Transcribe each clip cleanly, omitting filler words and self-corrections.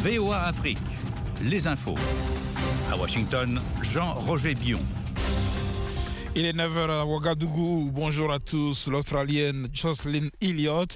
VOA Afrique, les infos. À Washington, Jean-Roger Bion. Il est 9h à Ouagadougou. Bonjour à tous. L'Australienne Jocelyn Elliott,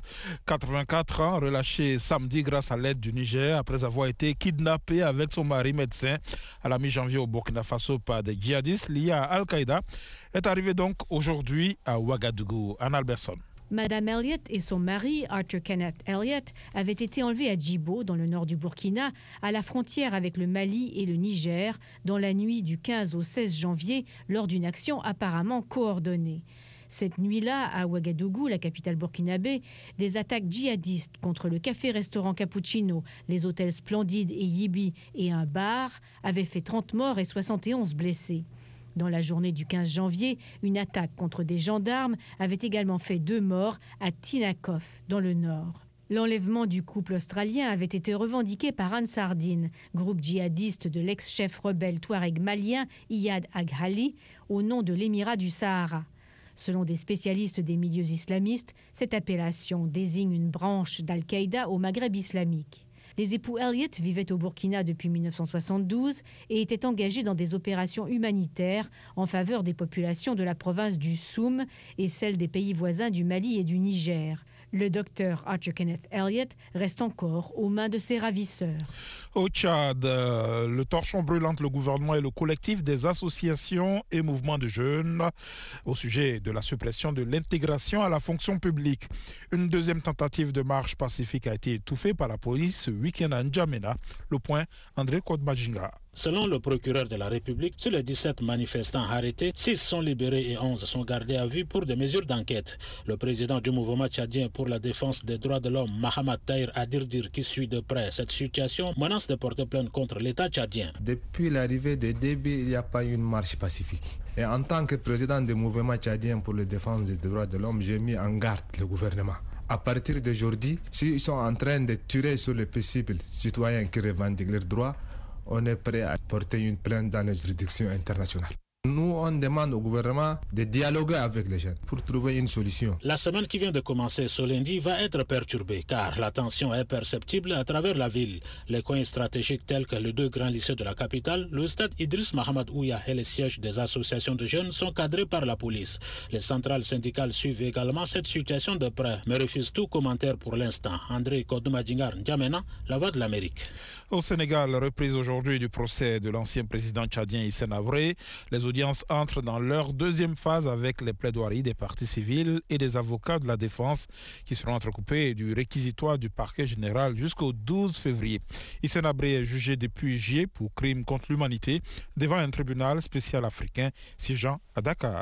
84 ans, relâchée samedi grâce à l'aide du Niger après avoir été kidnappée avec son mari médecin à la mi-janvier au Burkina Faso par des djihadistes liés à Al-Qaïda, est arrivée donc aujourd'hui à Ouagadougou. Anne Alberson. Madame Elliott et son mari, Arthur Kenneth Elliott, avaient été enlevés à Djibo, dans le nord du Burkina, à la frontière avec le Mali et le Niger, dans la nuit du 15 au 16 janvier, lors d'une action apparemment coordonnée. Cette nuit-là, à Ouagadougou, la capitale burkinabé, des attaques djihadistes contre le café-restaurant Cappuccino, les hôtels Splendide et Yibi et un bar avaient fait 30 morts et 71 blessés. Dans la journée du 15 janvier, une attaque contre des gendarmes avait également fait 2 morts à Tinakof, dans le nord. L'enlèvement du couple australien avait été revendiqué par Ansar Dine, groupe djihadiste de l'ex-chef rebelle touareg malien Iyad Aghali, au nom de l'émirat du Sahara. Selon des spécialistes des milieux islamistes, cette appellation désigne une branche d'Al-Qaïda au Maghreb islamique. Les époux Elliott vivaient au Burkina depuis 1972 et étaient engagés dans des opérations humanitaires en faveur des populations de la province du Soum et celles des pays voisins du Mali et du Niger. Le docteur Arthur Kenneth Elliott reste encore aux mains de ses ravisseurs. Au Tchad, le torchon brûlant le gouvernement et le collectif des associations et mouvements de jeunes au sujet de la suppression de l'intégration à la fonction publique. Une deuxième tentative de marche pacifique a été étouffée par la police ce week-end à N'Djamena. Le point, André Kodmajinga. Selon le procureur de la République, sur les 17 manifestants arrêtés, 6 sont libérés et 11 sont gardés à vue pour des mesures d'enquête. Le président du mouvement tchadien pour la défense des droits de l'homme, Mahamat Tahir Adirdir, qui suit de près cette situation, menace de porter plainte contre l'État tchadien. Depuis l'arrivée de Déby, il n'y a pas eu une marche pacifique. Et en tant que président du mouvement tchadien pour la défense des droits de l'homme, j'ai mis en garde le gouvernement. À partir d'aujourd'hui, s'ils sont en train de tirer sur les possibles citoyens qui revendiquent leurs droits, on est prêt à porter une plainte dans les juridictions internationales. Nous, on demande au gouvernement de dialoguer avec les jeunes pour trouver une solution. La semaine qui vient de commencer ce lundi va être perturbée car la tension est perceptible à travers la ville. Les coins stratégiques tels que les 2 grands lycées de la capitale, le stade Idriss Mahamad Ouya et les sièges des associations de jeunes sont cadrés par la police. Les centrales syndicales suivent également cette situation de près, mais refusent tout commentaire pour l'instant. André Kodoumadjingar N'Djamena, la voix de l'Amérique. Au Sénégal, reprise aujourd'hui du procès de l'ancien président tchadien Hissène Habré. Les audiences entrent dans leur deuxième phase avec les plaidoiries des parties civiles et des avocats de la défense qui seront entrecoupés du réquisitoire du parquet général jusqu'au 12 février. Hissène Habré est jugé depuis juillet pour crimes contre l'humanité devant un tribunal spécial africain siégeant à Dakar.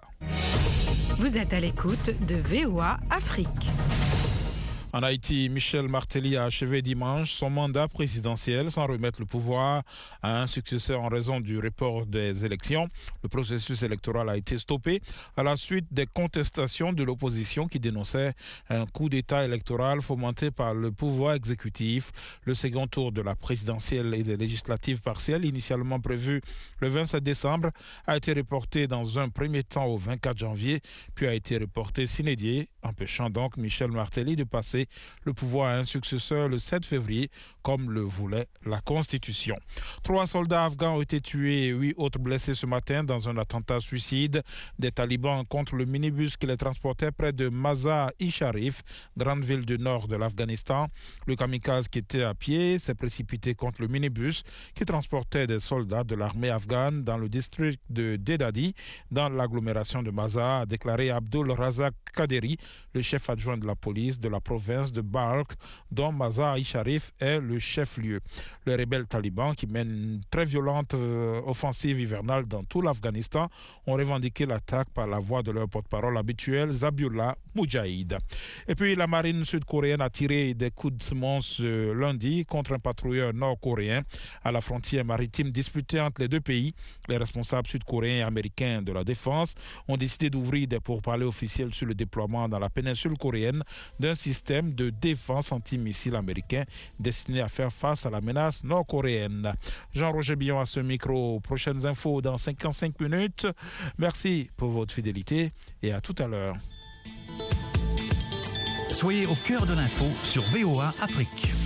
Vous êtes à l'écoute de VOA Afrique. En Haïti, Michel Martelly a achevé dimanche son mandat présidentiel sans remettre le pouvoir à un successeur en raison du report des élections. Le processus électoral a été stoppé à la suite des contestations de l'opposition qui dénonçait un coup d'État électoral fomenté par le pouvoir exécutif. Le second tour de la présidentielle et des législatives partielles, initialement prévu le 27 décembre, a été reporté dans un premier temps au 24 janvier, puis a été reporté sine die, empêchant donc Michel Martelly de passer le pouvoir à un successeur le 7 février, comme le voulait la Constitution. 3 soldats afghans ont été tués et 8 autres blessés ce matin dans un attentat suicide des talibans contre le minibus qui les transportait près de Mazar-i-Sharif, grande ville du nord de l'Afghanistan. Le kamikaze qui était à pied s'est précipité contre le minibus qui transportait des soldats de l'armée afghane dans le district de Dedadi, dans l'agglomération de Mazar, a déclaré Abdul Razak Kaderi, le chef adjoint de la police de la province de Balkh, dont Mazar-i-Sharif est le chef-lieu. Les rebelles talibans, qui mènent une très violente offensive hivernale dans tout l'Afghanistan, ont revendiqué l'attaque par la voix de leur porte-parole habituel, Zabiullah Mujahid. Et puis la marine sud-coréenne a tiré des coups de semonce lundi contre un patrouilleur nord-coréen à la frontière maritime disputée entre les deux pays. Les responsables sud-coréens et américains de la défense ont décidé d'ouvrir des pourparlers officiels sur le déploiement dans la péninsule coréenne d'un système de défense antimissile américain destiné à faire face à la menace nord-coréenne. Jean-Roger Bion à ce micro. Prochaines infos dans 55 minutes. Merci pour votre fidélité et à tout à l'heure. Soyez au cœur de l'info sur VOA Afrique.